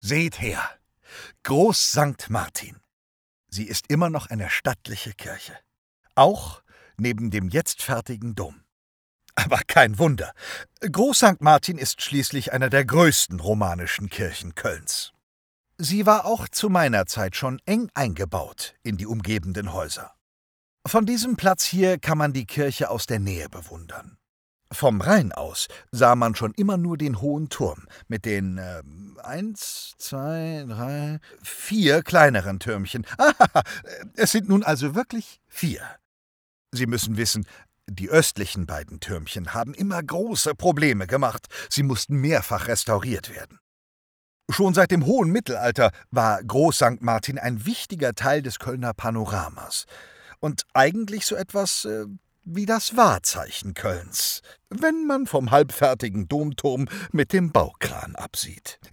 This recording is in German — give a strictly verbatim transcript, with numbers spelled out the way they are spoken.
Seht her, Groß Sankt Martin. Sie ist immer noch eine stattliche Kirche. Auch neben dem jetzt fertigen Dom. Aber kein Wunder. Groß Sankt Martin ist schließlich einer der größten romanischen Kirchen Kölns. Sie war auch zu meiner Zeit schon eng eingebaut in die umgebenden Häuser. Von diesem Platz hier kann man die Kirche aus der Nähe bewundern. Vom Rhein aus sah man schon immer nur den hohen Turm mit den äh, eins, zwei, drei, vier kleineren Türmchen. Ah, es sind nun also wirklich vier. Sie müssen wissen, die östlichen beiden Türmchen haben immer große Probleme gemacht. Sie mussten mehrfach restauriert werden. Schon seit dem hohen Mittelalter war Groß Sankt Martin ein wichtiger Teil des Kölner Panoramas und eigentlich so etwas äh, wie das Wahrzeichen Kölns, wenn man vom halbfertigen Domturm mit dem Baukran absieht.